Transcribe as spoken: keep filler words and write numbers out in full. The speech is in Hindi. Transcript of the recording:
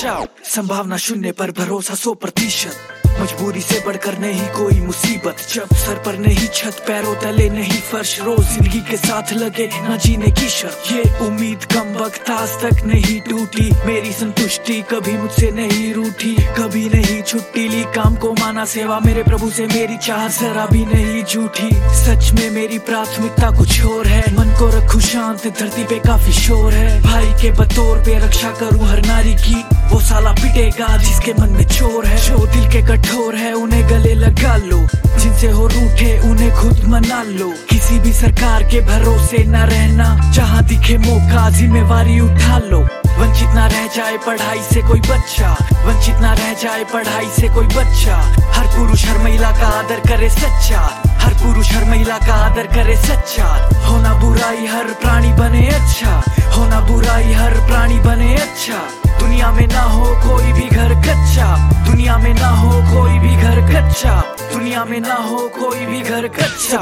बचाओ। संभावना शून्य पर भरोसा सौ प्रतिशत, मजबूरी से बढ़कर नहीं कोई मुसीबत। जब सर पर नहीं छत, पैरों तले नहीं फर्श, रोज जिंदगी के साथ लगे न जीने की शर्त। ये उम्मीद कम वक्त आज तक नहीं टूटी, मेरी संतुष्टि कभी मुझसे नहीं रूठी। कभी नहीं छुट्टी ली, काम को माना सेवा, मेरे प्रभु से मेरी चाह जरा भी नहीं झूठी। सच में मेरी प्राथमिकता कुछ और है, मन को रखूं शांत, धरती पे काफी शोर है। भाई के बतौर पे रक्षा करूं हर नारी की, वो साला पिटेगा जिसके मन में चोर है। जो दिल के कठोर है उन्हें गले लगा लो, जिनसे हो रूठे उन्हें खुद मना लो। किसी भी सरकार के भरोसे न रहना, जहाँ दिखे मौका जिम्मेवारी उठा लो। वंचित ना रह जाए पढ़ाई से कोई बच्चा, वंचित ना रह जाए पढ़ाई से कोई बच्चा। हर पुरुष हर महिला का आदर करे सच्चा, हर पुरुष हर महिला का आदर करे सच्चा। होना बुराई हर प्राणी बने अच्छा, होना बुराई हर प्राणी बने अच्छा। दुनिया में ना हो कोई भी घर कच्चा, दुनिया में ना हो कोई भी घर कच्चा, दुनिया में ना हो कोई भी घर कच्चा।